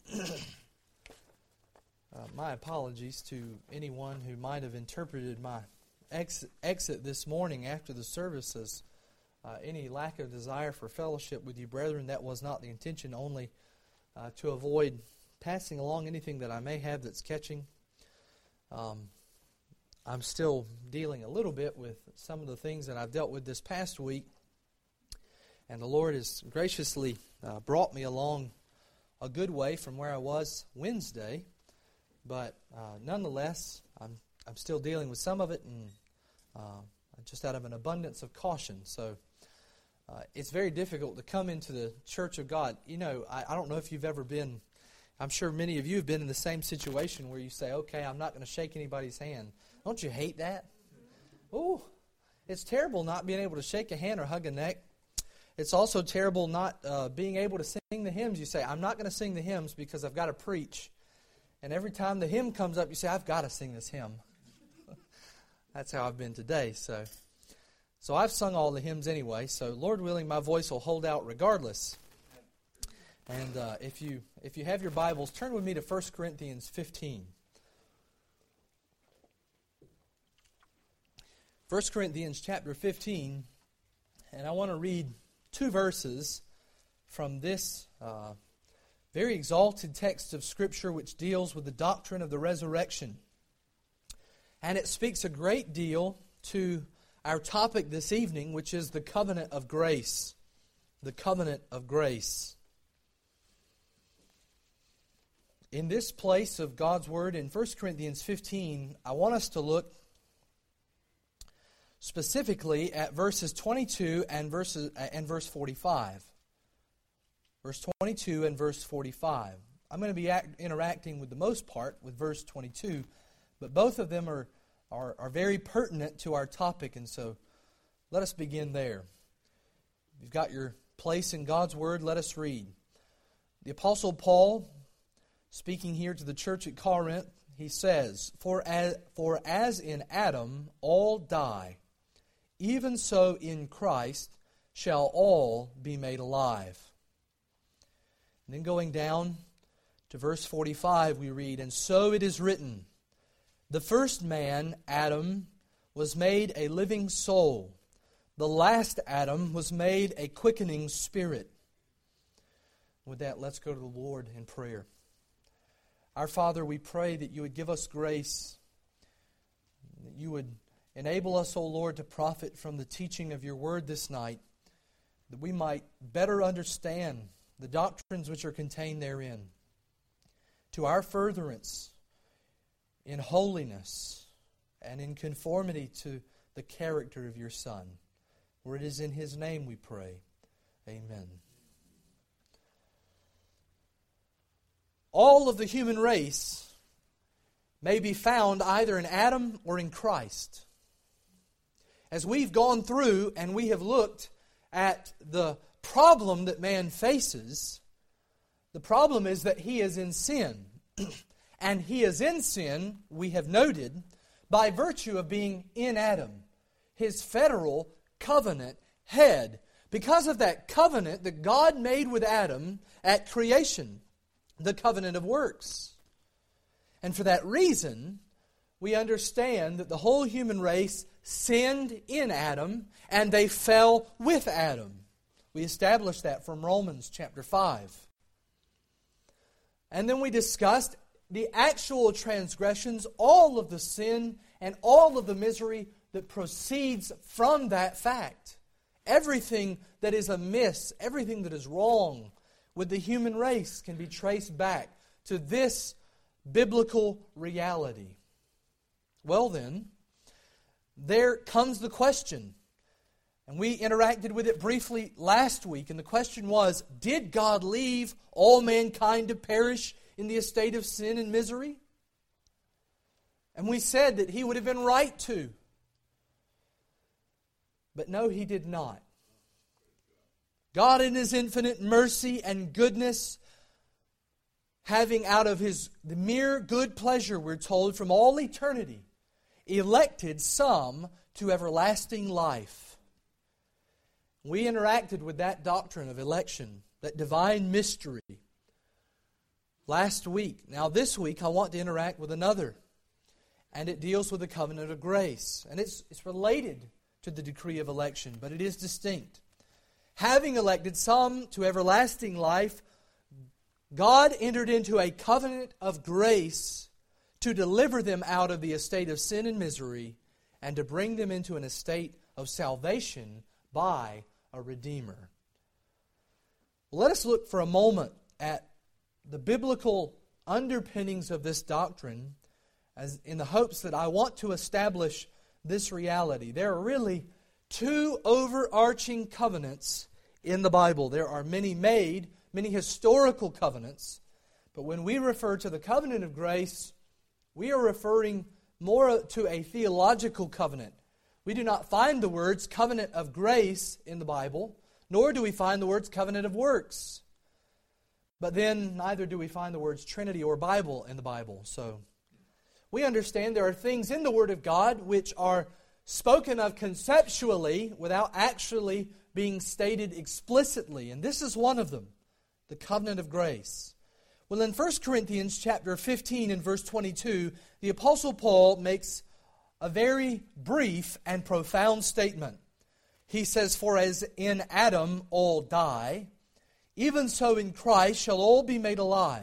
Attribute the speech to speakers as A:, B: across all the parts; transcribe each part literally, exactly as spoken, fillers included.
A: Uh, my apologies to anyone who might have interpreted my ex- exit this morning after the service as uh, any lack of desire for fellowship with you, brethren. That was not the intention, only uh, to avoid passing along anything that I may have that's catching. Um, I'm still dealing a little bit with some of the things that I've dealt with this past week, and the Lord has graciously uh, brought me along a good way from where I was Wednesday. But uh, nonetheless, I'm I'm still dealing with some of it, and uh, just out of an abundance of caution. So uh, it's very difficult to come into the church of God. You know, I, I don't know if you've ever been, I'm sure many of you have been in the same situation where you say, okay, I'm not going to shake anybody's hand. Don't you hate that? Oh, it's terrible not being able to shake a hand or hug a neck. It's also terrible not uh, being able to sing the hymns. You say, I'm not going to sing the hymns because I've got to preach. And every time the hymn comes up, you say, I've got to sing this hymn. That's how I've been today. So so I've sung all the hymns anyway. So Lord willing, my voice will hold out regardless. And uh, if you if you have your Bibles, turn with me to First Corinthians fifteen. First Corinthians chapter fifteen. And I want to read two verses from this uh very exalted text of Scripture which deals with the doctrine of the resurrection. And it speaks a great deal to our topic this evening, which is the covenant of grace. The covenant of grace. In this place of God's Word in First Corinthians fifteen, I want us to look specifically at verses twenty-two and verses and verse forty-five. Verse twenty-two and verse forty-five. I'm going to be act, interacting with the most part with verse twenty-two, but both of them are, are, are very pertinent to our topic, and so let us begin there. If you've got your place in God's Word, let us read. The Apostle Paul, speaking here to the church at Corinth, he says, For as, for as in Adam all die, even so in Christ shall all be made alive. And then going down to verse forty-five, we read, And so it is written, The first man, Adam, was made a living soul. The last Adam was made a quickening spirit. With that, let's go to the Lord in prayer. Our Father, we pray that you would give us grace, that you would enable us, O Lord, to profit from the teaching of your word this night, that we might better understand the doctrines which are contained therein, to our furtherance in holiness and in conformity to the character of your Son. For it is in his name we pray. Amen. All of the human race may be found either in Adam or in Christ. As we've gone through and we have looked at the problem that man faces, the problem is that he is in sin. And he is in sin, we have noted, by virtue of being in Adam, his federal covenant head. Because of that covenant that God made with Adam at creation, the covenant of works. And for that reason, we understand that the whole human race sinned in Adam, and they fell with Adam. We established that from Romans chapter five. And then we discussed the actual transgressions, all of the sin and all of the misery that proceeds from that fact. Everything that is amiss, everything that is wrong with the human race can be traced back to this biblical reality. Well then, there comes the question. And we interacted with it briefly last week, and the question was, did God leave all mankind to perish in the estate of sin and misery? And we said that He would have been right to. But no, He did not. God in His infinite mercy and goodness, having out of His the mere good pleasure, we're told, from all eternity, elected some to everlasting life. We interacted with that doctrine of election, that divine mystery, last week. Now this week I want to interact with another. And it deals with the covenant of grace. And it's, it's related to the decree of election, but it is distinct. Having elected some to everlasting life, God entered into a covenant of grace to deliver them out of the estate of sin and misery and to bring them into an estate of salvation by a Redeemer. Let us look for a moment at the biblical underpinnings of this doctrine as in the hopes that I want to establish this reality. There are really two overarching covenants in the Bible. There are many made, many historical covenants, but when we refer to the covenant of grace, we are referring more to a theological covenant. We do not find the words covenant of grace in the Bible, nor do we find the words covenant of works. But then neither do we find the words Trinity or Bible in the Bible. So we understand there are things in the Word of God which are spoken of conceptually without actually being stated explicitly. And this is one of them, the covenant of grace. Well, in First Corinthians chapter fifteen and verse twenty-two, the Apostle Paul makes a very brief and profound statement. He says, "For as in Adam all die, even so in Christ shall all be made alive."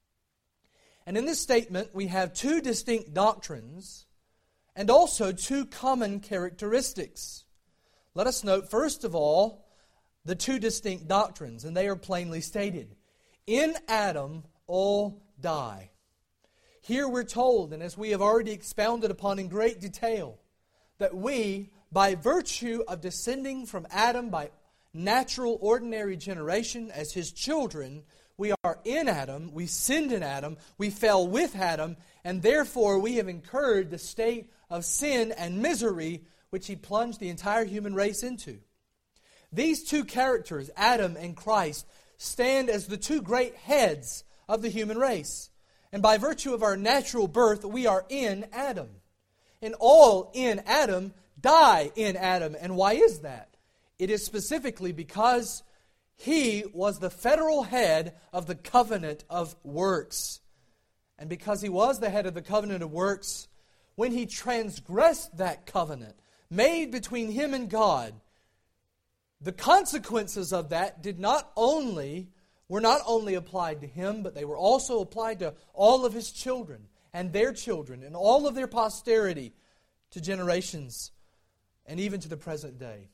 A: And in this statement we have two distinct doctrines and also two common characteristics. Let us note, first of all, the two distinct doctrines, and they are plainly stated. In Adam all die. Here we're told, and as we have already expounded upon in great detail, that we, by virtue of descending from Adam by natural, ordinary generation as his children, we are in Adam, we sinned in Adam, we fell with Adam, and therefore we have incurred the state of sin and misery which he plunged the entire human race into. These two characters, Adam and Christ, stand as the two great heads of the human race. And by virtue of our natural birth, we are in Adam. And all in Adam die in Adam. And why is that? It is specifically because he was the federal head of the covenant of works. And because he was the head of the covenant of works, when he transgressed that covenant made between him and God, the consequences of that did not only were not only applied to him, but they were also applied to all of his children and their children and all of their posterity to generations and even to the present day.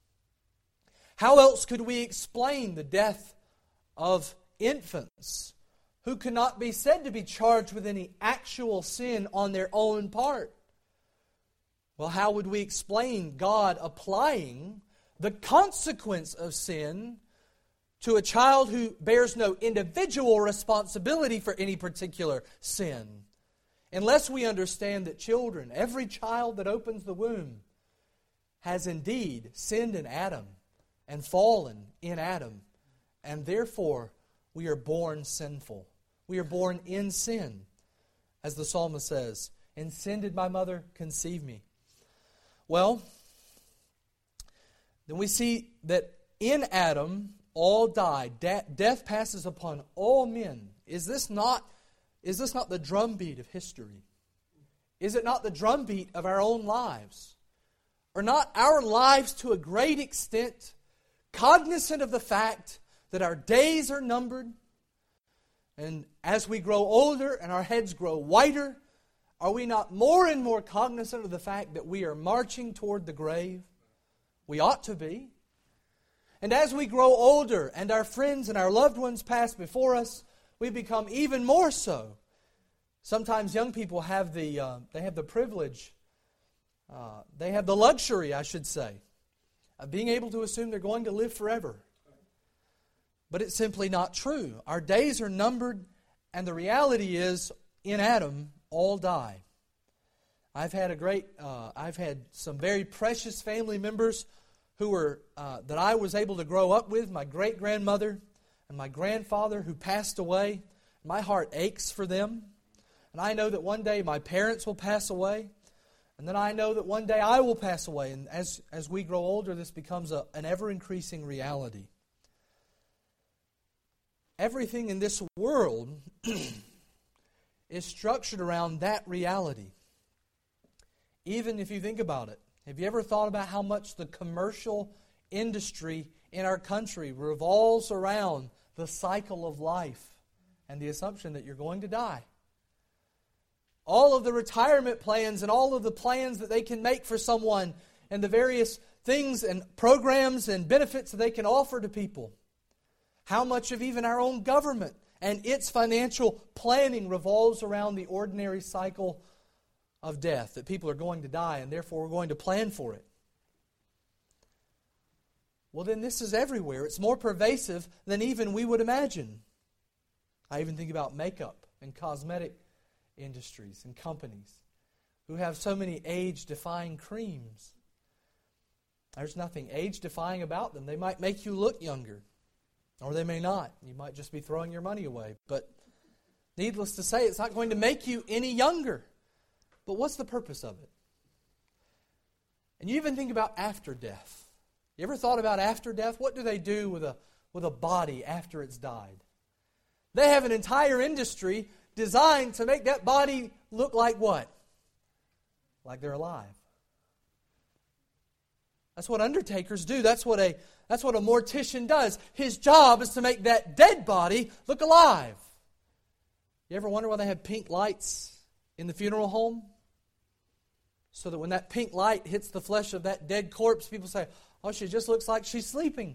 A: How else could we explain the death of infants who cannot be said to be charged with any actual sin on their own part? Well, how would we explain God applying the consequence of sin to a child who bears no individual responsibility for any particular sin? Unless we understand that children, every child that opens the womb, has indeed sinned in Adam and fallen in Adam, and therefore we are born sinful. We are born in sin, as the psalmist says, "In sin did my mother conceive me." Well, then we see that in Adam all died. De- death passes upon all men. Is this not, is this not the drumbeat of history? Is it not the drumbeat of our own lives? Are not our lives to a great extent cognizant of the fact that our days are numbered? And as we grow older and our heads grow whiter, are we not more and more cognizant of the fact that we are marching toward the grave? We ought to be. And as we grow older and our friends and our loved ones pass before us, we become even more so. Sometimes young people have the uh, they have the privilege, uh, they have the luxury, I should say, of being able to assume they're going to live forever. But it's simply not true. Our days are numbered, and the reality is, in Adam, all die. I've had a great, uh, I've had some very precious family members who were uh, that I was able to grow up with. My great grandmother and my grandfather who passed away. My heart aches for them, and I know that one day my parents will pass away, and then I know that one day I will pass away. And as as we grow older, this becomes a, an ever increasing reality. everything in this world is structured around that reality. Even if you think about it, have you ever thought about how much the commercial industry in our country revolves around the cycle of life and the assumption that you're going to die? All of the retirement plans and all of the plans that they can make for someone and the various things and programs and benefits that they can offer to people. How much of even our own government and its financial planning revolves around the ordinary cycle of death, that people are going to die and therefore we're going to plan for it. Well, then this is everywhere. It's more pervasive than even we would imagine. I even think about makeup and cosmetic industries and companies who have so many age-defying creams. There's nothing age-defying about them. They might make you look younger, or they may not. You might just be throwing your money away. But needless to say, it's not going to make you any younger. But what's the purpose of it? And you even think about after death. You ever thought about after death? What do they do with a, with a body after it's died? They have an entire industry designed to make that body look like what? Like they're alive. That's what undertakers do. That's what a that's what a mortician does. His job is to make that dead body look alive. You ever wonder why they have pink lights in the funeral home? So that when that pink light hits the flesh of that dead corpse, people say, "Oh, she just looks like she's sleeping."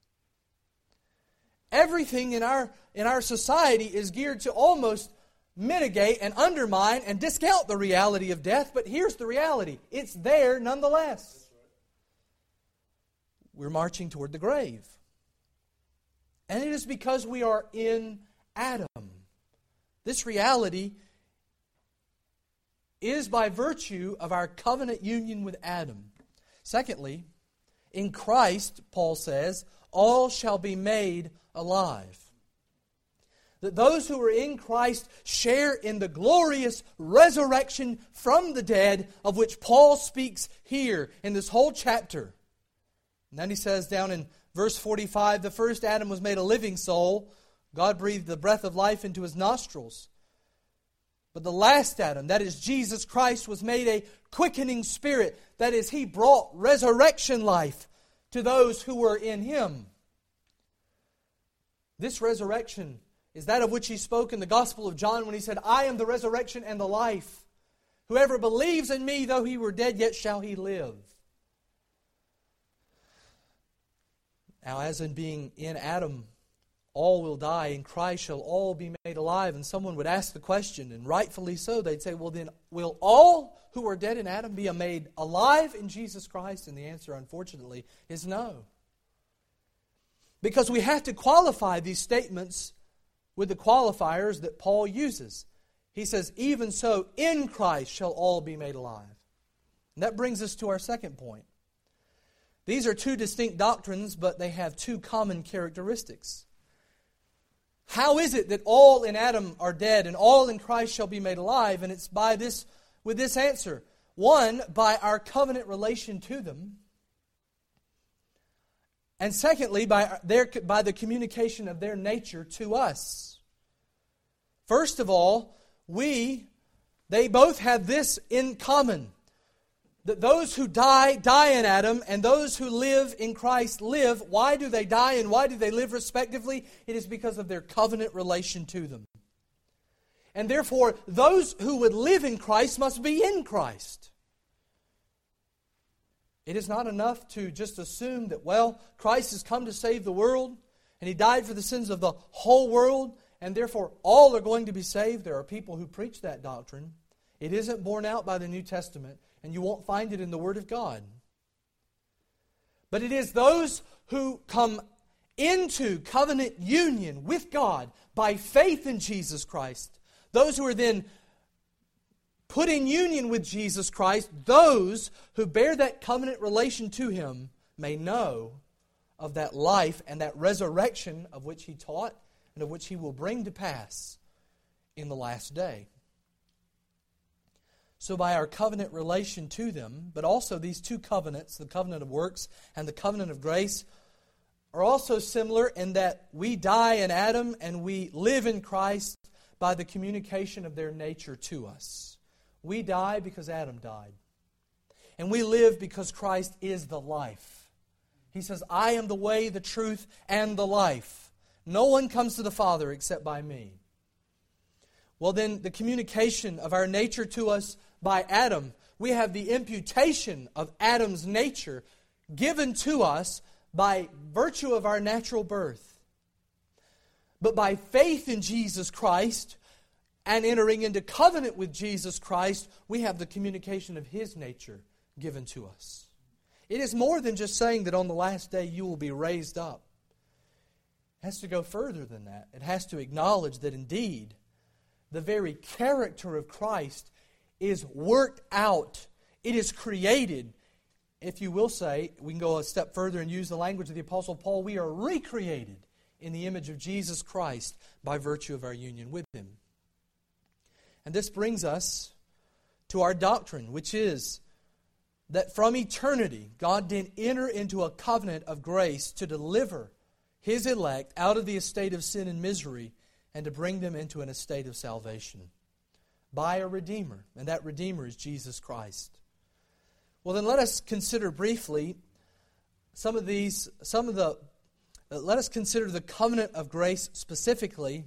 A: Everything in our in our society is geared to almost mitigate and undermine and discount the reality of death. But here's the reality. It's there nonetheless. We're marching toward the grave. And it is because we are in Adam. This reality is by virtue of our covenant union with Adam. Secondly, in Christ, Paul says, all shall be made alive. That those who are in Christ share in the glorious resurrection from the dead of which Paul speaks here in this whole chapter. And then he says down in verse forty-five, the first Adam was made a living soul. God breathed the breath of life into his nostrils. But the last Adam, that is Jesus Christ, was made a quickening spirit. That is, he brought resurrection life to those who were in him. This resurrection is that of which he spoke in the Gospel of John when he said, I am the resurrection and the life. Whoever believes in me, though he were dead, yet shall he live. Now, as in being in Adam, all will die, in Christ shall all be made alive. And someone would ask the question, and rightfully so, they'd say, well then, will all who are dead in Adam be made alive in Jesus Christ? And the answer, unfortunately, is no. Because we have to qualify these statements with the qualifiers that Paul uses. He says, even so, in Christ shall all be made alive. And that brings us to our second point. These are two distinct doctrines, but they have two common characteristics. How is it that all in Adam are dead and all in Christ shall be made alive? And it's by this, with this answer. One, by our covenant relation to them. And secondly, by their by the communication of their nature to us. First of all, we, they both have this in common. That those who die, die in Adam, and those who live in Christ live. Why do they die and why do they live respectively? It is because of their covenant relation to them. And therefore, those who would live in Christ must be in Christ. It is not enough to just assume that, well, Christ has come to save the world, and He died for the sins of the whole world, and therefore all are going to be saved. There are people who preach that doctrine. It isn't borne out by the New Testament. And you won't find it in the Word of God. But it is those who come into covenant union with God by faith in Jesus Christ. Those who are then put in union with Jesus Christ, those who bear that covenant relation to Him may know of that life and that resurrection of which He taught and of which He will bring to pass in the last day. So by our covenant relation to them, but also these two covenants, the covenant of works and the covenant of grace, are also similar in that we die in Adam and we live in Christ by the communication of their nature to us. We die because Adam died. And we live because Christ is the life. He says, I am the way, the truth, and the life. No one comes to the Father except by me. Well, then, the communication of our nature to us by Adam, we have the imputation of Adam's nature given to us by virtue of our natural birth. But by faith in Jesus Christ and entering into covenant with Jesus Christ, we have the communication of His nature given to us. It is more than just saying that on the last day you will be raised up. It has to go further than that. It has to acknowledge that indeed the very character of Christ is worked out. It is created. If you will say, we can go a step further and use the language of the Apostle Paul, we are recreated in the image of Jesus Christ by virtue of our union with Him. And this brings us to our doctrine, which is that from eternity, God did enter into a covenant of grace to deliver His elect out of the estate of sin and misery and to bring them into an estate of salvation by a Redeemer, and that Redeemer is Jesus Christ. Well, then let us consider briefly some of these, some of the, uh, let us consider the covenant of grace specifically.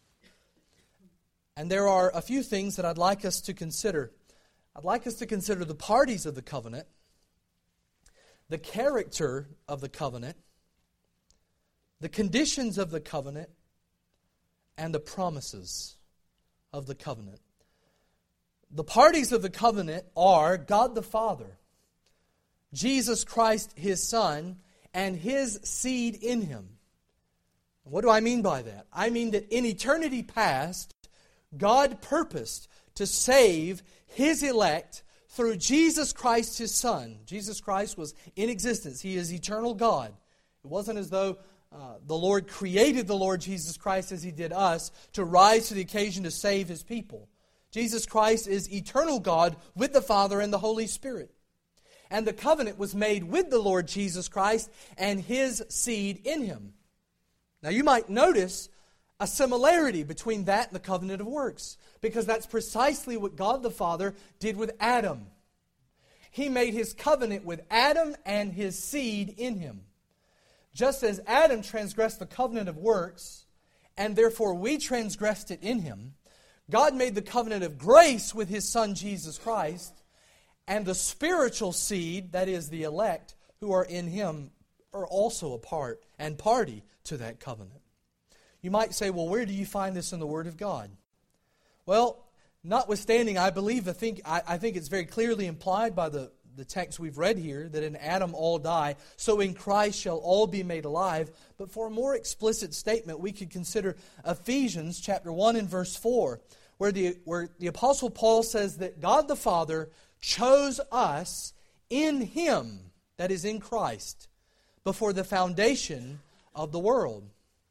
A: And there are a few things that I'd like us to consider. I'd like us to consider the parties of the covenant, the character of the covenant, the conditions of the covenant, and the promises of the covenant. The parties of the covenant are God the Father, Jesus Christ His Son, and His seed in Him. What do I mean by that? I mean that in eternity past, God purposed to save His elect through Jesus Christ His Son. Jesus Christ was in existence. He is eternal God. It wasn't as though uh, the Lord created the Lord Jesus Christ as He did us to rise to the occasion to save His people. Jesus Christ is eternal God with the Father and the Holy Spirit. And the covenant was made with the Lord Jesus Christ and His seed in Him. Now you might notice a similarity between that and the covenant of works, because that's precisely what God the Father did with Adam. He made His covenant with Adam and his seed in him. Just as Adam transgressed the covenant of works, and therefore we transgressed it in him, God made the covenant of grace with His Son Jesus Christ, and the spiritual seed, that is the elect, who are in Him, are also a part and party to that covenant. You might say, well, where do you find this in the Word of God? Well, notwithstanding, I believe, I think, I, I think it's very clearly implied by the, the text we've read here, that in Adam all die, so in Christ shall all be made alive. But for a more explicit statement, we could consider Ephesians chapter one and verse four, where the, where the Apostle Paul says that God the Father chose us in Him, that is in Christ, before the foundation of the world.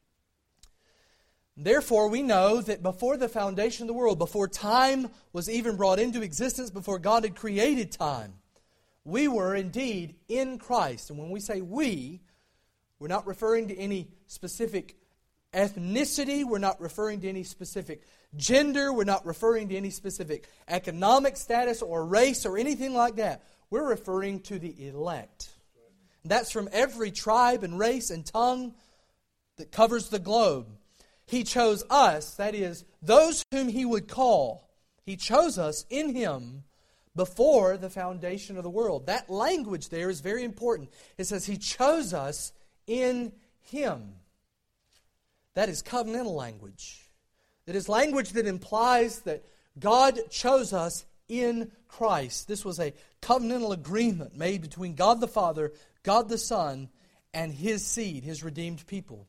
A: Therefore, we know that before the foundation of the world, before time was even brought into existence, before God had created time, we were indeed in Christ. And when we say we, we're not referring to any specific ethnicity, we're not referring to any specific gender, we're not referring to any specific economic status or race or anything like that. We're referring to the elect. That's from every tribe and race and tongue that covers the globe. He chose us, that is, those whom He would call. He chose us in Him before the foundation of the world. That language there is very important. It says He chose us in Him. That is covenantal language. That is language that implies that God chose us in Christ. This was a covenantal agreement made between God the Father, God the Son, and His seed, His redeemed people.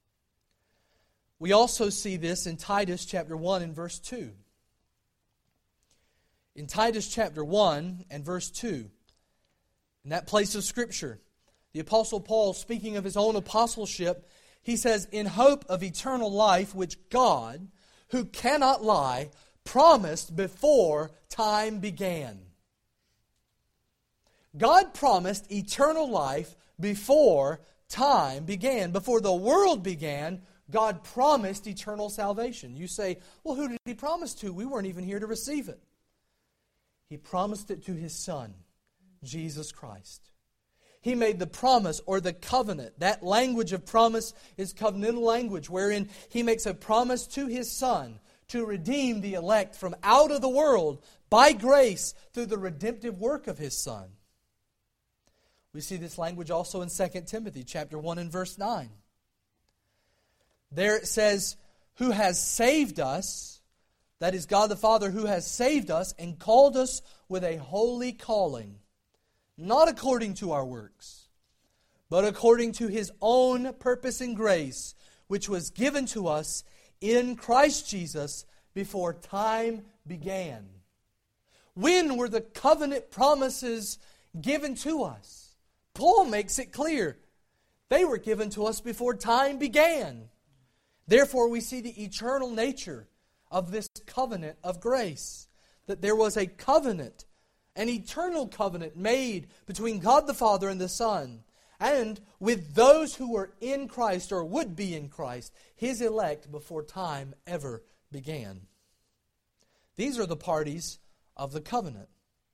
A: We also see this in Titus chapter one and verse two. In Titus chapter one and verse two, in that place of Scripture, the Apostle Paul, speaking of his own apostleship, he says, in hope of eternal life, which God, who cannot lie, promised before time began. God promised eternal life before time began, before the world began, God promised eternal salvation. You say, well, who did He promise to? We weren't even here to receive it. He promised it to His Son, Jesus Christ. He made the promise or the covenant. That language of promise is covenantal language, wherein He makes a promise to His Son to redeem the elect from out of the world by grace through the redemptive work of His Son. We see this language also in Second Timothy chapter one and verse nine. There it says, who has saved us, that is God the Father who has saved us and called us with a holy calling, not according to our works, but according to His own purpose and grace, which was given to us in Christ Jesus before time began. When were the covenant promises given to us? Paul makes it clear. They were given to us before time began. Therefore, we see the eternal nature of this covenant of grace. That there was a covenant, an eternal covenant made between God the Father and the Son, and with those who were in Christ or would be in Christ, His elect before time ever began. These are the parties of the covenant.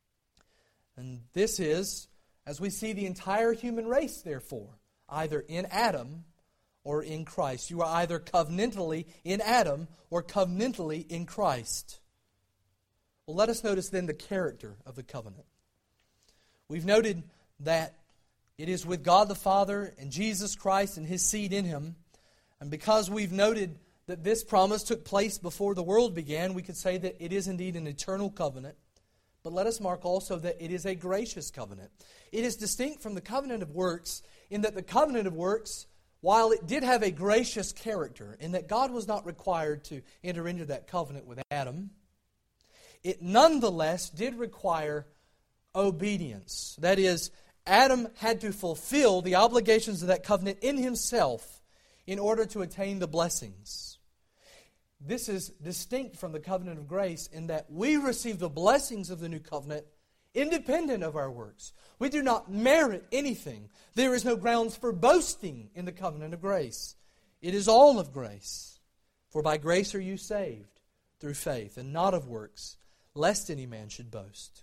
A: And this is, as we see the entire human race, therefore, either in Adam or in Christ. You are either covenantally in Adam or covenantally in Christ. Well, let us notice then the character of the covenant. We've noted that it is with God the Father and Jesus Christ and His seed in Him. And because we've noted that this promise took place before the world began, we could say that it is indeed an eternal covenant. But let us mark also that it is a gracious covenant. It is distinct from the covenant of works in that the covenant of works, while it did have a gracious character, in that God was not required to enter into that covenant with Adam, it nonetheless did require obedience. That is, Adam had to fulfill the obligations of that covenant in himself in order to attain the blessings. This is distinct from the covenant of grace in that we receive the blessings of the new covenant independent of our works. We do not merit anything. There is no grounds for boasting in the covenant of grace. It is all of grace. For by grace are you saved through faith, and not of works, lest any man should boast.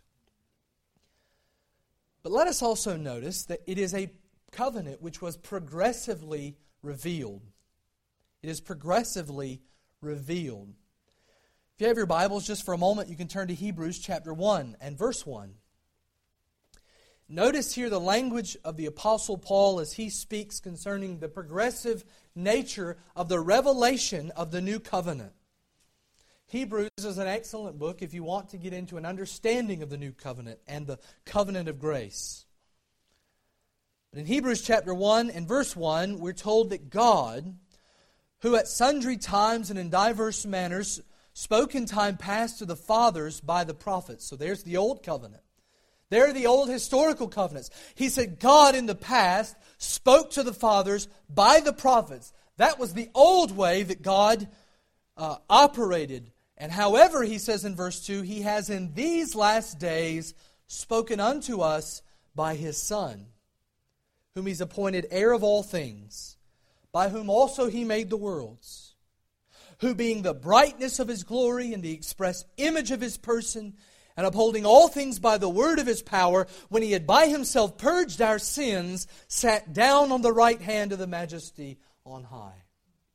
A: But let us also notice that it is a covenant which was progressively revealed. It is progressively revealed. If you have your Bibles, just for a moment, you can turn to Hebrews chapter one and verse one. Notice here the language of the Apostle Paul as he speaks concerning the progressive nature of the revelation of the new covenant. Hebrews is an excellent book if you want to get into an understanding of the new covenant and the covenant of grace. But in Hebrews chapter one and verse one, we're told that God, who at sundry times and in diverse manners spoke in time past to the fathers by the prophets. So there's the old covenant. There are the old historical covenants. He said God in the past spoke to the fathers by the prophets. That was the old way that God uh, operated. And however, he says in verse two, He has in these last days spoken unto us by His Son, whom He's appointed heir of all things, by whom also He made the worlds, who being the brightness of His glory and the express image of His person, and upholding all things by the word of His power, when He had by Himself purged our sins, sat down on the right hand of the Majesty on high.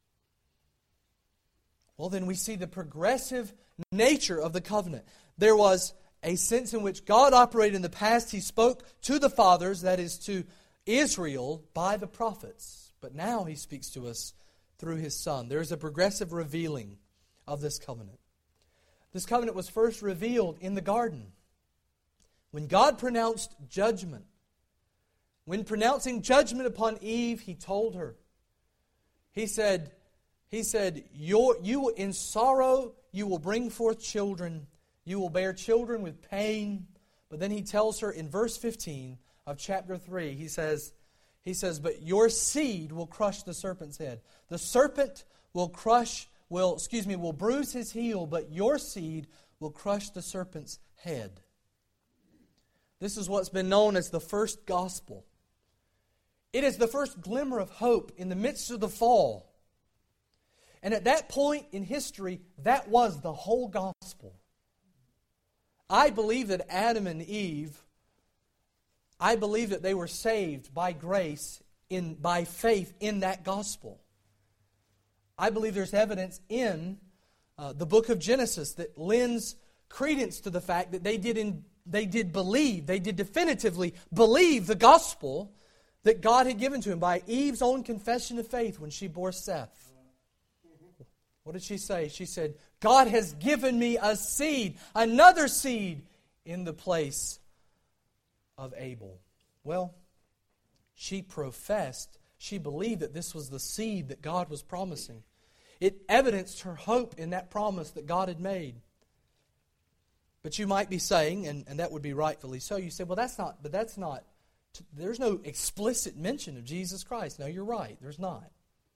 A: Well, then we see the progressive nature of the covenant. There was a sense in which God operated in the past. He spoke to the fathers, that is to Israel, by the prophets. But now He speaks to us through His Son. There is a progressive revealing of this covenant. This covenant was first revealed in the garden. When God pronounced judgment, when pronouncing judgment upon Eve, He told her, He said, He said, Your, you in sorrow you will bring forth children, you will bear children with pain. But then He tells her in verse fifteen of chapter three, He says, He says, but your seed will crush the serpent's head. The serpent will crush, will, excuse me, will bruise his heel, but your seed will crush the serpent's head. This is what's been known as the first gospel. It is the first glimmer of hope in the midst of the fall. And at that point in history, that was the whole gospel. I believe that Adam and Eve, I believe that they were saved by grace, in by faith in that gospel. I believe there's evidence in uh, the book of Genesis that lends credence to the fact that they did in, they did believe, they did definitively believe the gospel that God had given to him by Eve's own confession of faith when she bore Seth. What did she say? She said, God has given me a seed, another seed in the place of Abel. Well, she professed, she believed that this was the seed that God was promising. It evidenced her hope in that promise that God had made. But you might be saying, and, and that would be rightfully so, you say, well, that's not, but that's not, there's no explicit mention of Jesus Christ. No, you're right, there's not.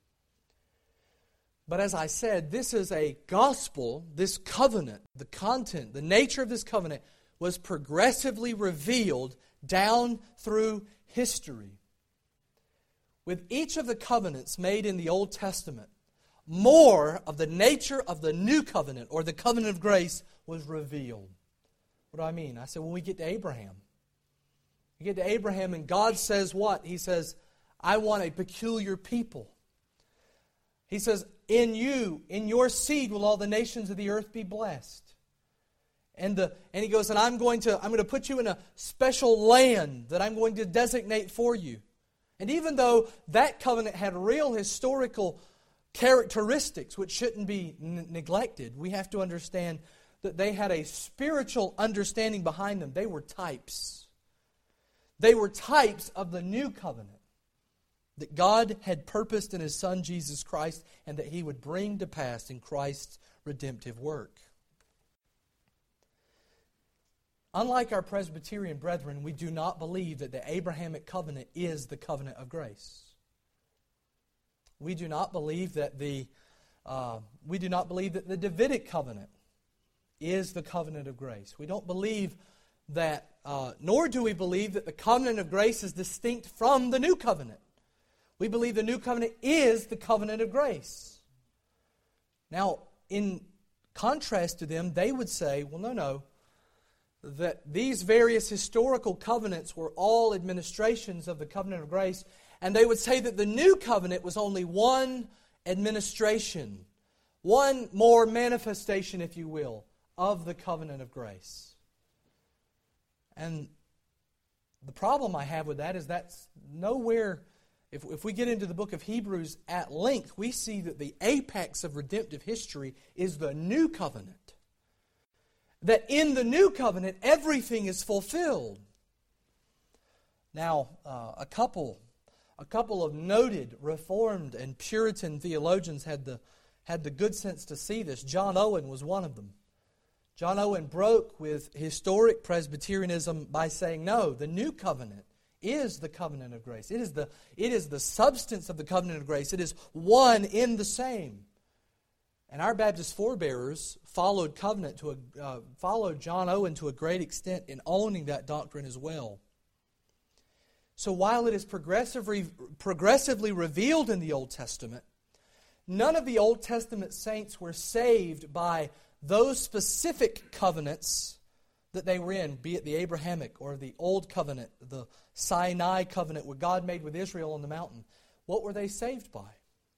A: But as I said, this is a gospel, this covenant, the content, the nature of this covenant was progressively revealed down through history. With each of the covenants made in the Old Testament, more of the nature of the new covenant, or the covenant of grace, was revealed. What do I mean? I said, when we get to Abraham, we get to Abraham and God says what? He says, I want a peculiar people. He says, in you, in your seed will all the nations of the earth be blessed. And the and he goes, and I'm going to I'm going to put you in a special land that I'm going to designate for you. And even though that covenant had real historical characteristics which shouldn't be n- neglected, we have to understand that they had a spiritual understanding behind them. They were types. They were types of the new covenant that God had purposed in His Son Jesus Christ and that He would bring to pass in Christ's redemptive work. Unlike our Presbyterian brethren, we do not believe that the Abrahamic covenant is the covenant of grace. We do not believe that the uh, we do not believe that the Davidic covenant is the covenant of grace. We don't believe that, uh, nor do we believe that the covenant of grace is distinct from the new covenant. We believe the new covenant is the covenant of grace. Now, in contrast to them, they would say, well, no, no, that these various historical covenants were all administrations of the covenant of grace, and they would say that the new covenant was only one administration, one more manifestation, if you will, of the covenant of grace. And the problem I have with that is that's nowhere. If, if we get into the book of Hebrews at length, we see that the apex of redemptive history is the new covenant. That in the new covenant, everything is fulfilled. Now, uh, a couple, a couple of noted Reformed and Puritan theologians had the had the good sense to see this. John Owen was one of them. John Owen broke with historic Presbyterianism by saying, no, the new covenant is the covenant of grace. It is the, it is the substance of the covenant of grace. It is one in the same. And our Baptist forebearers followed covenant to a, uh, followed John Owen to a great extent in owning that doctrine as well. So while it is progressively, progressively revealed in the Old Testament, none of the Old Testament saints were saved by those specific covenants that they were in, be it the Abrahamic or the Old Covenant, the Sinai covenant where God made with Israel on the mountain. What were they saved by?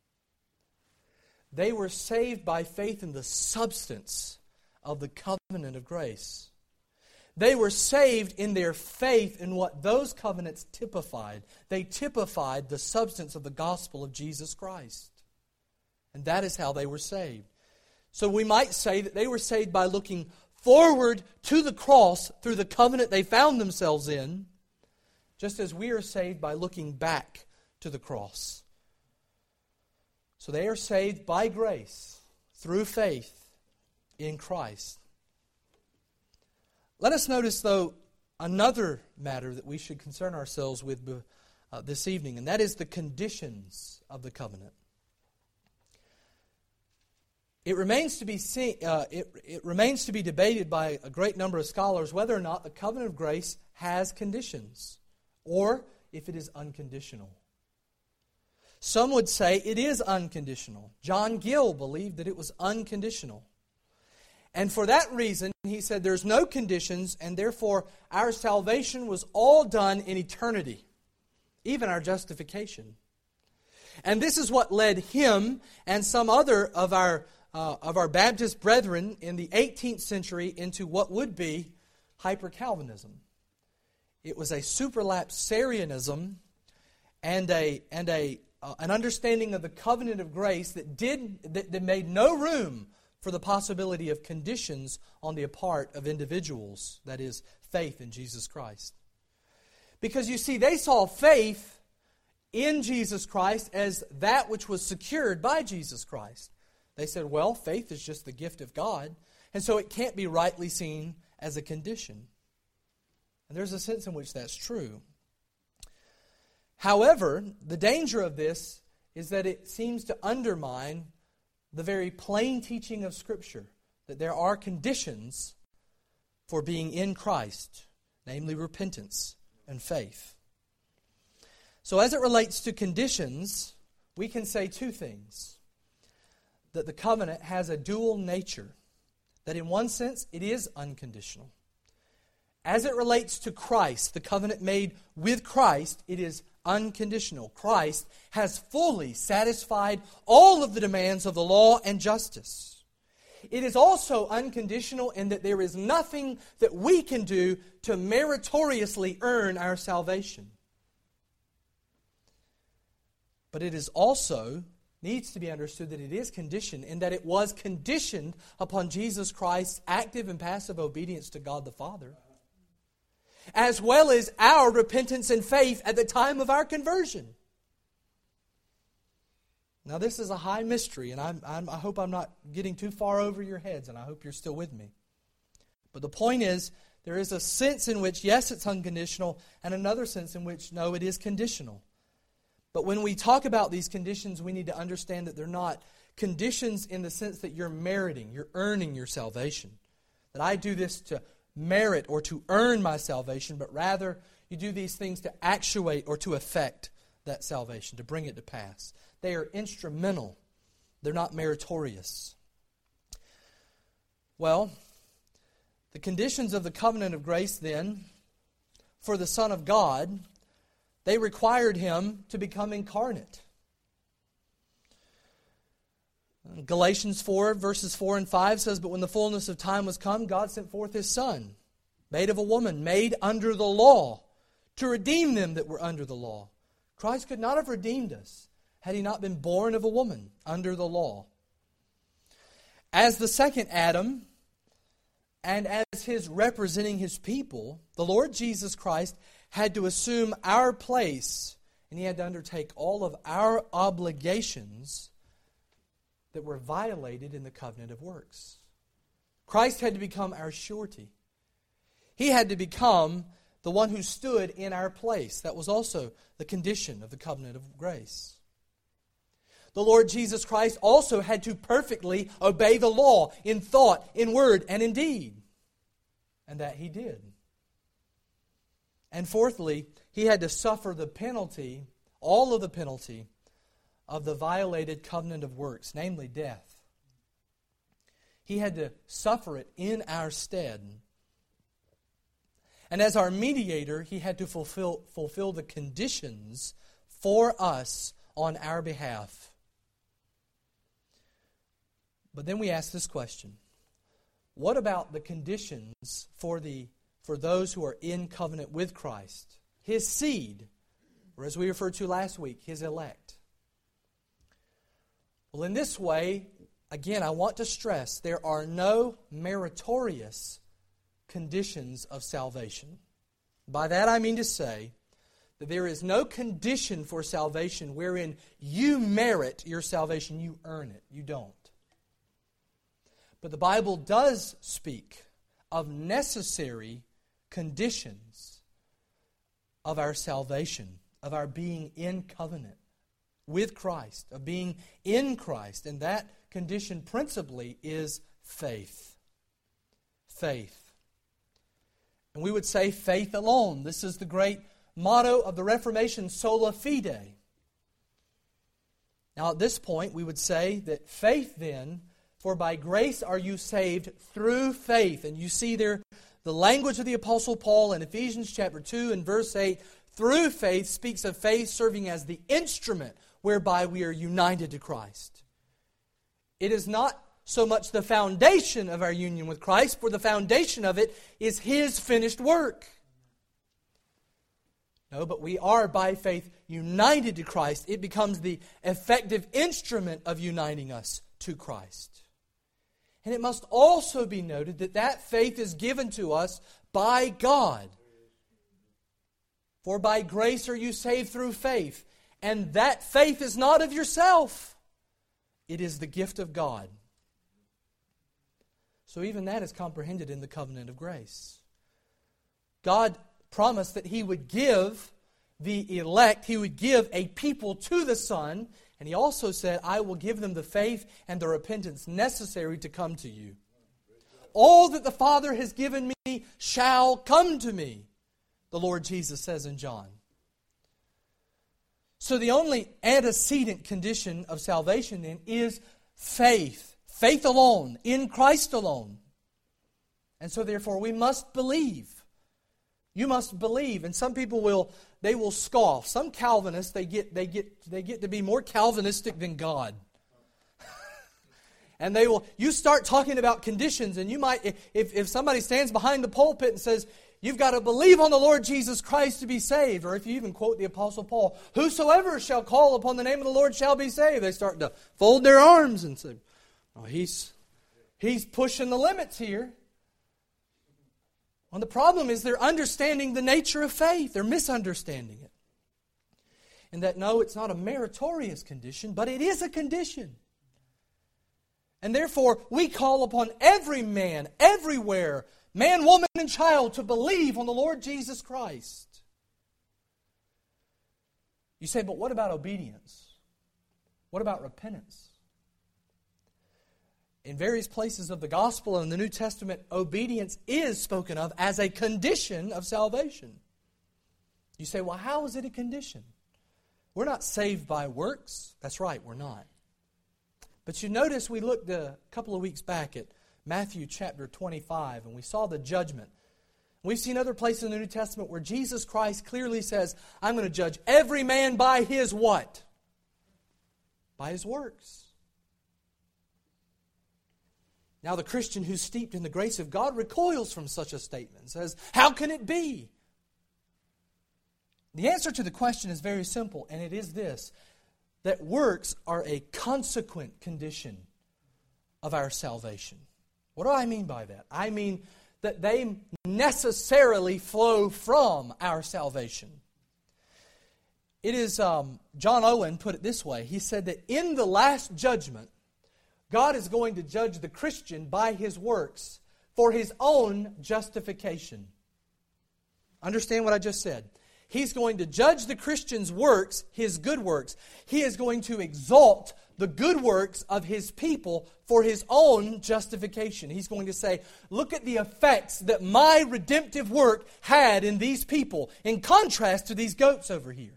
A: They were saved by faith in the substance of the covenant of grace. They were saved in their faith in what those covenants typified. They typified the substance of the gospel of Jesus Christ. And that is how they were saved. So we might say that they were saved by looking forward to the cross through the covenant they found themselves in, just as we are saved by looking back to the cross. So they are saved by grace through faith in Christ. Let us notice, though, another matter that we should concern ourselves with uh, this evening, and that is the conditions of the covenant. It remains to be seen, uh, it, it remains to be debated by a great number of scholars whether or not the covenant of grace has conditions, or if it is unconditional. Some would say it is unconditional. John Gill believed that it was unconditional. And for that reason, he said there's no conditions, and therefore our salvation was all done in eternity, even our justification. And this is what led him and some other of our uh, of our Baptist brethren in the eighteenth century into what would be hyper-Calvinism. It was a superlapsarianism and a and a uh, an understanding of the covenant of grace that did that, that made no room for the possibility of conditions on the part of individuals, that is, faith in Jesus Christ. Because you see, they saw faith in Jesus Christ as that which was secured by Jesus Christ. They said, well, faith is just the gift of God, and so it can't be rightly seen as a condition. And there's a sense in which that's true. However, the danger of this is that it seems to undermine the very plain teaching of Scripture, that there are conditions for being in Christ, namely repentance and faith. So as it relates to conditions, we can say two things. That the covenant has a dual nature. That in one sense, it is unconditional. As it relates to Christ, the covenant made with Christ, it is unconditional. Christ has fully satisfied all of the demands of the law and justice. It is also unconditional in that there is nothing that we can do to meritoriously earn our salvation. But it is also needs to be understood that it is conditioned in that it was conditioned upon Jesus Christ's active and passive obedience to God the Father, as well as our repentance and faith at the time of our conversion. Now this is a high mystery, and I'm, I'm, I hope I'm not getting too far over your heads, and I hope you're still with me. But the point is, there is a sense in which, yes, it's unconditional, and another sense in which, no, it is conditional. But when we talk about these conditions, we need to understand that they're not conditions in the sense that you're meriting, you're earning your salvation. That I do this to merit or to earn my salvation, but rather you do these things to actuate or to effect that salvation, to bring it to pass. They are instrumental. They're not meritorious. Well, the conditions of the covenant of grace then, for the Son of God, they required Him to become incarnate. Galatians four, verses four and five says, "But when the fullness of time was come, God sent forth His Son, made of a woman, made under the law, to redeem them that were under the law." Christ could not have redeemed us had He not been born of a woman under the law. As the second Adam, and as His representing His people, the Lord Jesus Christ had to assume our place, and He had to undertake all of our obligations that were violated in the covenant of works. Christ had to become our surety. He had to become the one who stood in our place. That was also the condition of the covenant of grace. The Lord Jesus Christ also had to perfectly obey the law in thought, in word, and in deed. And that He did. And fourthly, He had to suffer the penalty, all of the penalty, of the violated covenant of works, namely death. He had to suffer it in our stead. And as our mediator, He had to fulfill, fulfill the conditions for us on our behalf. But then we ask this question: what about the conditions for the for those who are in covenant with Christ, His seed, or as we referred to last week, His elect? Well, in this way, again, I want to stress, there are no meritorious conditions of salvation. By that I mean to say that there is no condition for salvation wherein you merit your salvation, you earn it. You don't. But the Bible does speak of necessary conditions of our salvation, of our being in covenant with Christ, of being in Christ. And that condition principally is faith. Faith. And we would say faith alone. This is the great motto of the Reformation, sola fide. Now at this point we would say that faith then, for by grace are you saved through faith. And you see there the language of the Apostle Paul in Ephesians chapter two and verse eight, through faith speaks of faith serving as the instrument whereby we are united to Christ. It is not so much the foundation of our union with Christ, for the foundation of it is His finished work. No, but we are by faith united to Christ. It becomes the effective instrument of uniting us to Christ. And it must also be noted that that faith is given to us by God. For by grace are you saved through faith. And that faith is not of yourself. It is the gift of God. So even that is comprehended in the covenant of grace. God promised that He would give the elect, He would give a people to the Son, and He also said, I will give them the faith and the repentance necessary to come to you. All that the Father has given me shall come to me, the Lord Jesus says in John. So the only antecedent condition of salvation then is faith. Faith alone, in Christ alone. And so therefore we must believe. You must believe. And some people will, they will scoff. Some Calvinists, they get, they get, they get to be more Calvinistic than God. And they will, you start talking about conditions, and you might, if, if somebody stands behind the pulpit and says, you've got to believe on the Lord Jesus Christ to be saved, or if you even quote the Apostle Paul, whosoever shall call upon the name of the Lord shall be saved, they start to fold their arms and say, oh, he's, he's pushing the limits here. Well, the problem is they're understanding the nature of faith. They're misunderstanding it. And that, no, it's not a meritorious condition, but it is a condition. And therefore, we call upon every man, everywhere, man, woman, and child, to believe on the Lord Jesus Christ. You say, but what about obedience? What about repentance? In various places of the gospel and the New Testament, obedience is spoken of as a condition of salvation. You say, well, how is it a condition? We're not saved by works. That's right, we're not. But you notice we looked a couple of weeks back at Matthew chapter twenty-five, and we saw the judgment. We've seen other places in the New Testament where Jesus Christ clearly says, I'm going to judge every man by his what? By his works. Now the Christian who's steeped in the grace of God recoils from such a statement and says, how can it be? The answer to the question is very simple, and it is this, that works are a consequent condition of our salvation. What do I mean by that? I mean that they necessarily flow from our salvation. It is, um, John Owen put it this way. He said that in the last judgment, God is going to judge the Christian by his works for his own justification. Understand what I just said? He's going to judge the Christian's works, his good works. He is going to exalt the good works of his people for his own justification. He's going to say, look at the effects that my redemptive work had in these people in contrast to these goats over here.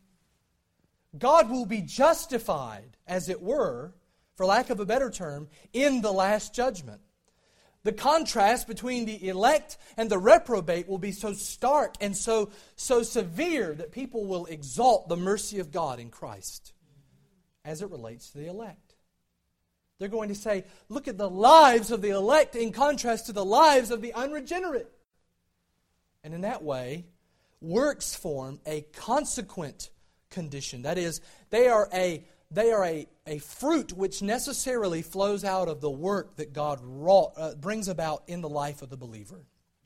A: God will be justified, as it were, for lack of a better term, in the last judgment. The contrast between the elect and the reprobate will be so stark and so, so severe that people will exalt the mercy of God in Christ as it relates to the elect. They're going to say, look at the lives of the elect in contrast to the lives of the unregenerate. And in that way, works form a consequent condition. That is, they are a They are a, a fruit which necessarily flows out of the work that God wrought, uh, brings about in the life of the believer.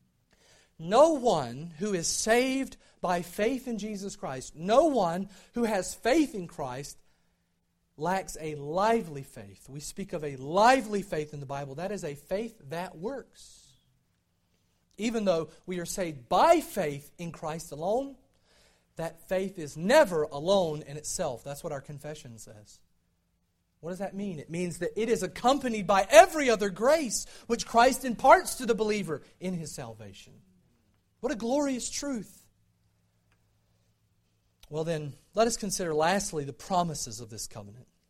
A: No one who is saved by faith in Jesus Christ, no one who has faith in Christ lacks a lively faith. We speak of a lively faith in the Bible. That is a faith that works. Even though we are saved by faith in Christ alone, that faith is never alone in itself. That's what our confession says. What does that mean? It means that it is accompanied by every other grace which Christ imparts to the believer in his salvation. What a glorious truth. Well then, let us consider lastly the promises of this covenant.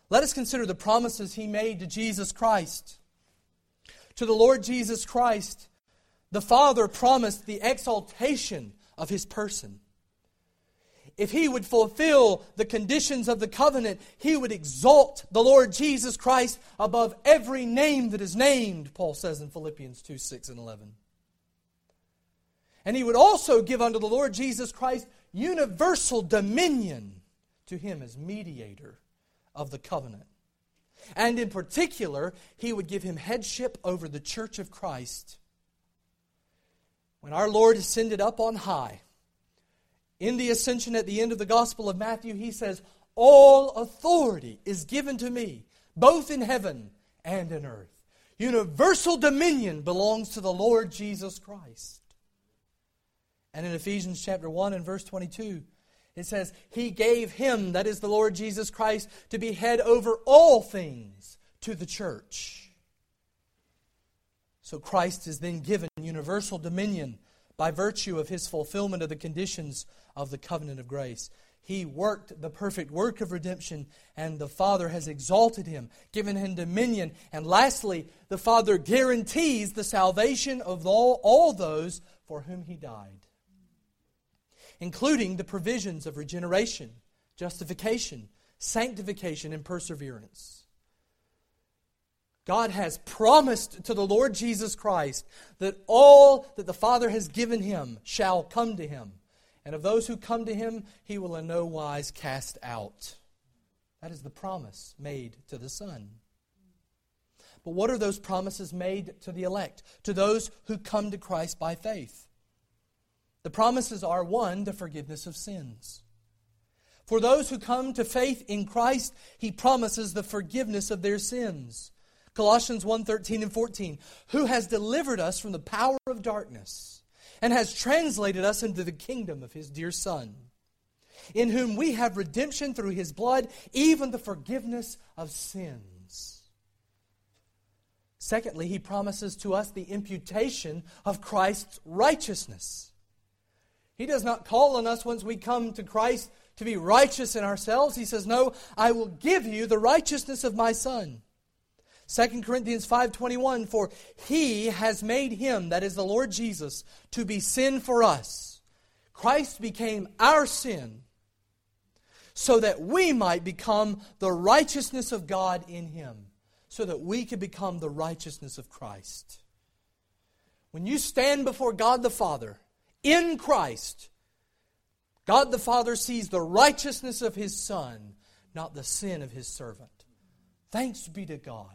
A: Let us consider the promises He made to Jesus Christ. To the Lord Jesus Christ, the Father promised the exaltation of His person. If He would fulfill the conditions of the covenant, He would exalt the Lord Jesus Christ above every name that is named, Paul says in Philippians two, six and eleven. And He would also give unto the Lord Jesus Christ universal dominion to Him as mediator of the covenant. And in particular, He would give Him headship over the church of Christ. When our Lord ascended up on high, in the ascension at the end of the Gospel of Matthew, He says, all authority is given to me, both in heaven and in earth. Universal dominion belongs to the Lord Jesus Christ. And in Ephesians chapter one and verse twenty-two, it says, He gave Him, that is the Lord Jesus Christ, to be head over all things to the church. So Christ is then given universal dominion by virtue of His fulfillment of the conditions of the covenant of grace. He worked the perfect work of redemption, and the Father has exalted Him, given Him dominion. And lastly, the Father guarantees the salvation of all, all those for whom He died, including the provisions of regeneration, justification, sanctification, and perseverance. God has promised to the Lord Jesus Christ that all that the Father has given Him shall come to Him. And of those who come to Him, He will in no wise cast out. That is the promise made to the Son. But what are those promises made to the elect? To those who come to Christ by faith? The promises are, one, the forgiveness of sins. For those who come to faith in Christ, He promises the forgiveness of their sins. Colossians one, thirteen and fourteen, who has delivered us from the power of darkness and has translated us into the kingdom of His dear Son, in whom we have redemption through His blood, even the forgiveness of sins. Secondly, He promises to us the imputation of Christ's righteousness. He does not call on us once we come to Christ to be righteous in ourselves. He says, no, I will give you the righteousness of my Son. Second Corinthians five twenty-one, for He has made Him, that is the Lord Jesus, to be sin for us. Christ became our sin so that we might become the righteousness of God in Him, so that we could become the righteousness of Christ. When you stand before God the Father in Christ, God the Father sees the righteousness of His Son, not the sin of His servant. Thanks be to God.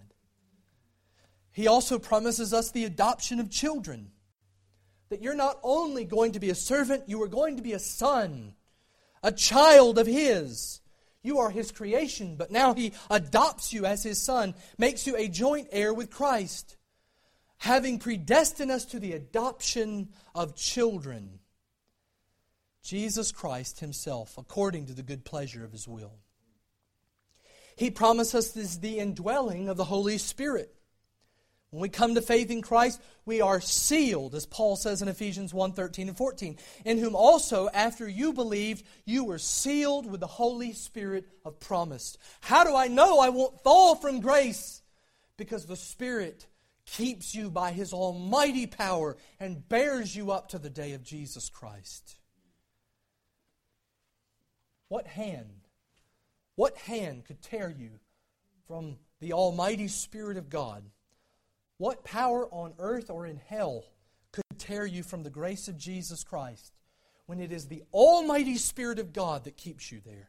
A: He also promises us the adoption of children. That you're not only going to be a servant, you are going to be a son, a child of His. You are His creation, but now He adopts you as His Son, makes you a joint heir with Christ, having predestined us to the adoption of children. Jesus Christ Himself, according to the good pleasure of His will. He promises us the indwelling of the Holy Spirit. When we come to faith in Christ, we are sealed, as Paul says in Ephesians one, thirteen and fourteen, in whom also, after you believed, you were sealed with the Holy Spirit of promise. How do I know I won't fall from grace? Because the Spirit keeps you by His almighty power and bears you up to the day of Jesus Christ. What hand, what hand could tear you from the almighty Spirit of God? What power on earth or in hell could tear you from the grace of Jesus Christ when it is the almighty Spirit of God that keeps you there?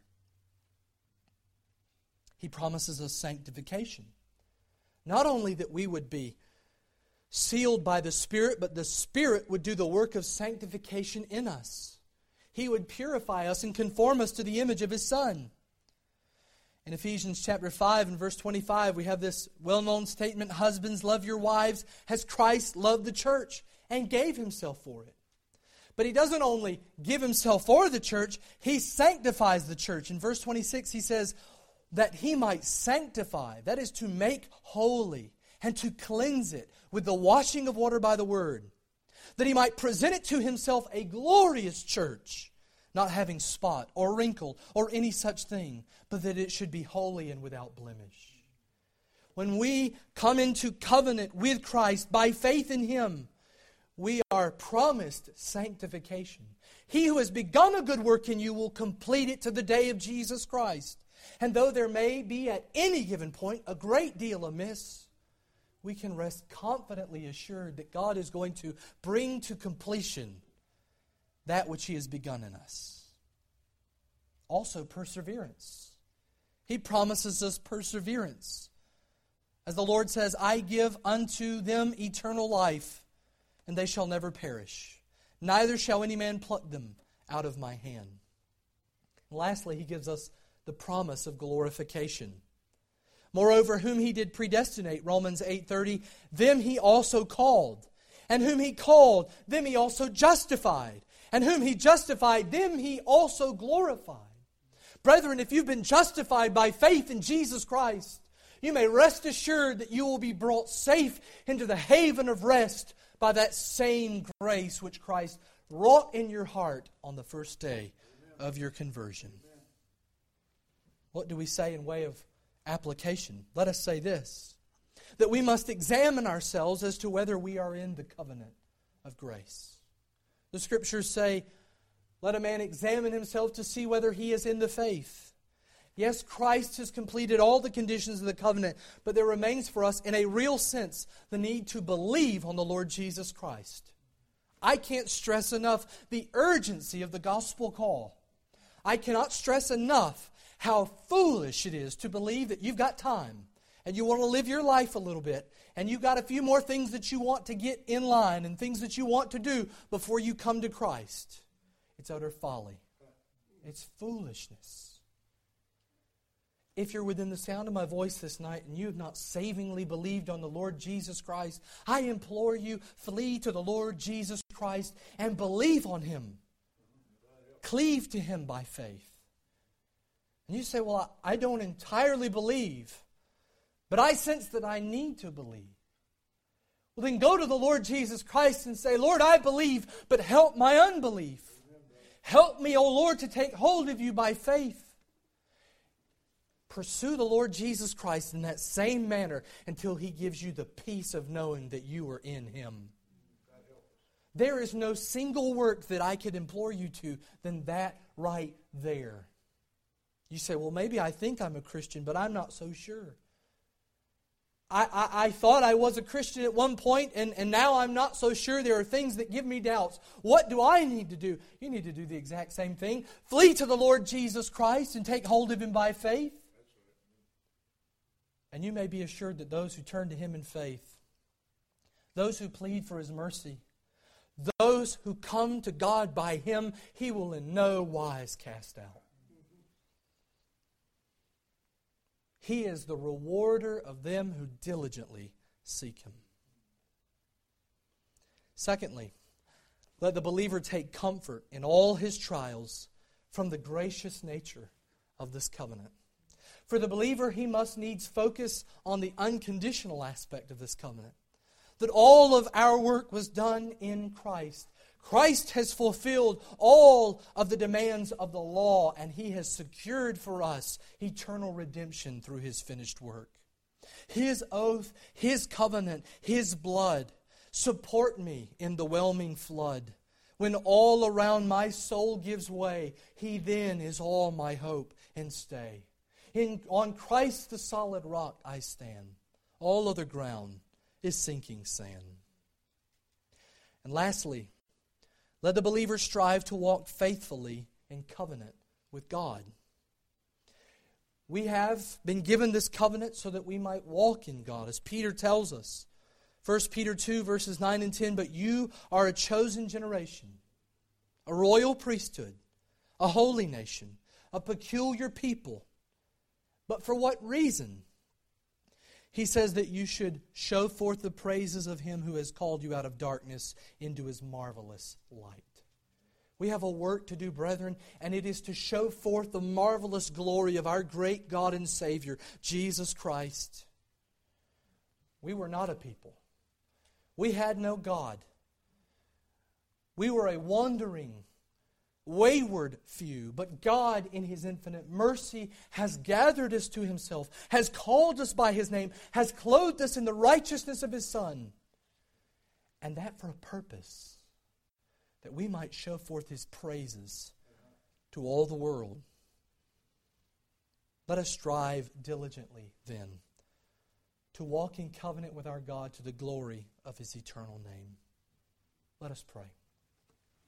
A: He promises us sanctification. Not only that we would be sealed by the Spirit, but the Spirit would do the work of sanctification in us. He would purify us and conform us to the image of His Son. In Ephesians chapter five and verse twenty-five, we have this well-known statement, husbands, love your wives as Christ loved the church and gave Himself for it. But He doesn't only give Himself for the church, He sanctifies the church. In verse twenty-six, He says that He might sanctify, that is to make holy and to cleanse it with the washing of water by the word, that He might present it to Himself a glorious church, not having spot or wrinkle or any such thing, but that it should be holy and without blemish. When we come into covenant with Christ by faith in Him, we are promised sanctification. He who has begun a good work in you will complete it to the day of Jesus Christ. And though there may be at any given point a great deal amiss, we can rest confidently assured that God is going to bring to completion that which He has begun in us. Also, perseverance. He promises us perseverance. As the Lord says, I give unto them eternal life, and they shall never perish. Neither shall any man pluck them out of my hand. And lastly, He gives us the promise of glorification. Moreover, whom He did predestinate, Romans eight thirty, them He also called. And whom He called, them He also justified. And whom He justified, them He also glorified. Brethren, if you've been justified by faith in Jesus Christ, you may rest assured that you will be brought safe into the haven of rest by that same grace which Christ wrought in your heart on the first day of your conversion. What do we say in way of application? Let us say this, that we must examine ourselves as to whether we are in the covenant of grace. The Scriptures say, let a man examine himself to see whether he is in the faith. Yes, Christ has completed all the conditions of the covenant, but there remains for us, in a real sense, the need to believe on the Lord Jesus Christ. I can't stress enough the urgency of the gospel call. I cannot stress enough how foolish it is to believe that you've got time and you want to live your life a little bit and you've got a few more things that you want to get in line and things that you want to do before you come to Christ. It's utter folly. It's foolishness. If you're within the sound of my voice this night and you have not savingly believed on the Lord Jesus Christ, I implore you, flee to the Lord Jesus Christ and believe on Him. Cleave to Him by faith. And you say, well, I don't entirely believe, but I sense that I need to believe. Well, then go to the Lord Jesus Christ and say, Lord, I believe, but help my unbelief. Help me, O Lord, to take hold of You by faith. Pursue the Lord Jesus Christ in that same manner until He gives you the peace of knowing that you are in Him. There is no single work that I could implore you to than that right there. You say, well, maybe I think I'm a Christian, but I'm not so sure. I, I, I thought I was a Christian at one point, and, and now I'm not so sure. There are things that give me doubts. What do I need to do? You need to do the exact same thing. Flee to the Lord Jesus Christ and take hold of Him by faith. And you may be assured that those who turn to Him in faith, those who plead for His mercy, those who come to God by Him, He will in no wise cast out. He is the rewarder of them who diligently seek Him. Secondly, let the believer take comfort in all his trials from the gracious nature of this covenant. For the believer, he must needs focus on the unconditional aspect of this covenant. That all of our work was done in Christ. Christ has fulfilled all of the demands of the law, and He has secured for us eternal redemption through His finished work. His oath, His covenant, His blood support me in the whelming flood. When all around my soul gives way, He then is all my hope and stay. In, on Christ the solid rock I stand. All other ground is sinking sand. And lastly, let the believer strive to walk faithfully in covenant with God. We have been given this covenant so that we might walk in God, as Peter tells us. First Peter two, verses nine and ten, but you are a chosen generation, a royal priesthood, a holy nation, a peculiar people. But for what reason? He says that you should show forth the praises of Him who has called you out of darkness into His marvelous light. We have a work to do, brethren, and it is to show forth the marvelous glory of our great God and Savior, Jesus Christ. We were not a people. We had no God. We were a wandering, wayward few, but God in His infinite mercy has gathered us to Himself, has called us by His name, has clothed us in the righteousness of His Son. And that for a purpose, that we might show forth His praises to all the world. Let us strive diligently, then, to walk in covenant with our God to the glory of His eternal name. Let us pray.